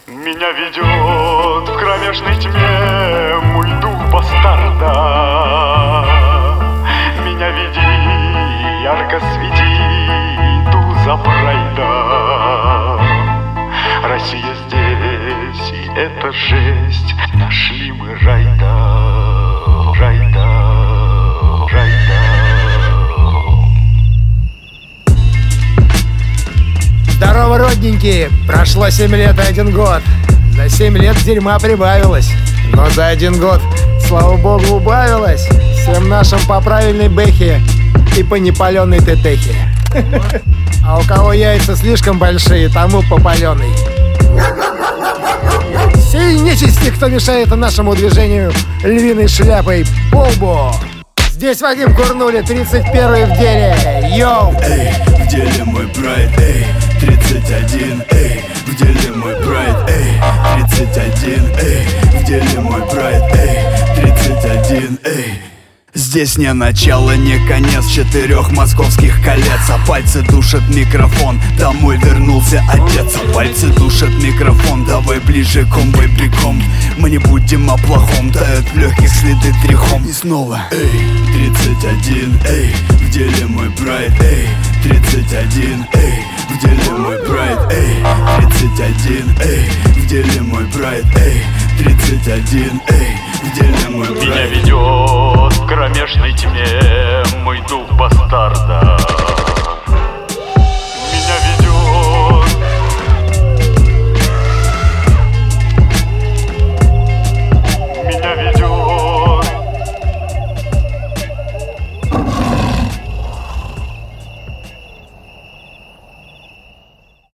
Меня ведет в кромешной тьме мой дух бастарда. Меня веди, ярко свети, туза прайда. Россия здесь, и это жесть. Нашли мы райда, райда, райда. Здорово, родненькие! Прошло 7 лет и 1 год. За 7 лет дерьма прибавилось, но за 1 год, слава богу, убавилось. Всем нашим по правильной бэхе и по непаленной тетехе. А у кого яйца слишком большие, тому по паленой. Сей нечисти, кто мешает нашему движению львиной шляпой по лбу. Здесь Вадим Курнули, 31-й в деле. Йоу! Эй, в деле мой прайд, эй, 31, эй, в деле мой прайд, эй, 31, эй, в деле мой прайд, эй, 31, эй. Здесь не начало, не конец 4 московских колец. А пальцы душат микрофон, домой вернулся одеться. Пальцы душат микрофон, давай ближе комбой бегом. Мы не будем о плохом, тают в легких следы трихом. И снова, эй, 31, эй, в деле мой прайд, эй, 31, эй, в деле мой прайд, эй, 31, эй, в деле мой прайд, эй, 31, эй, в деле мой прайд. Меня ведет в кромешной тьме мой дух бастарда.